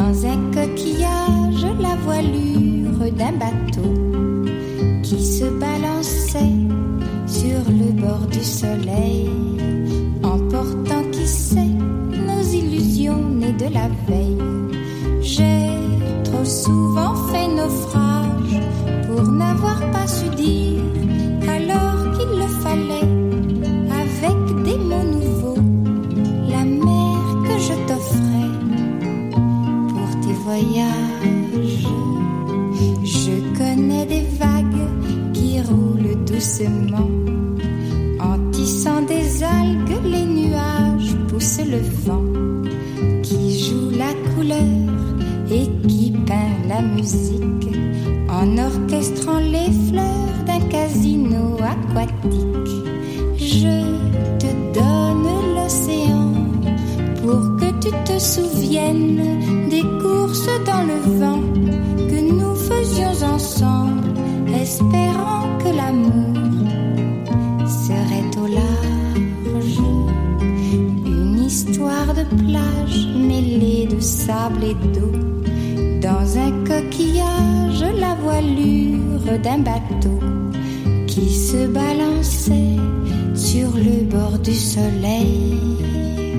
Dans un coquillage, la voilure d'un bateau qui se balançait sur le bord du soleil, emportant qui sait nos illusions nées de la veille. J'ai trop souvent fait naufrage pour n'avoir pas su dire alors qu'il le fallait, avec des mots nouveaux, la mer que je t'offrais pour tes voyages. Je connais des vagues qui roulent doucement, en tissant des algues, les nuages poussent le vent, qui joue la couleur et qui peint la musique, en orchestrant les fleurs d'un casino aquatique. Je te donne l'océan pour que tu te souviennes des courses dans le vent que nous faisions ensemble, espérant que l'amour serait au large. Une histoire de plage mêlée de sable et d'eau, dans un coquillage, la voilure d'un bateau qui se balançait sur le bord du soleil.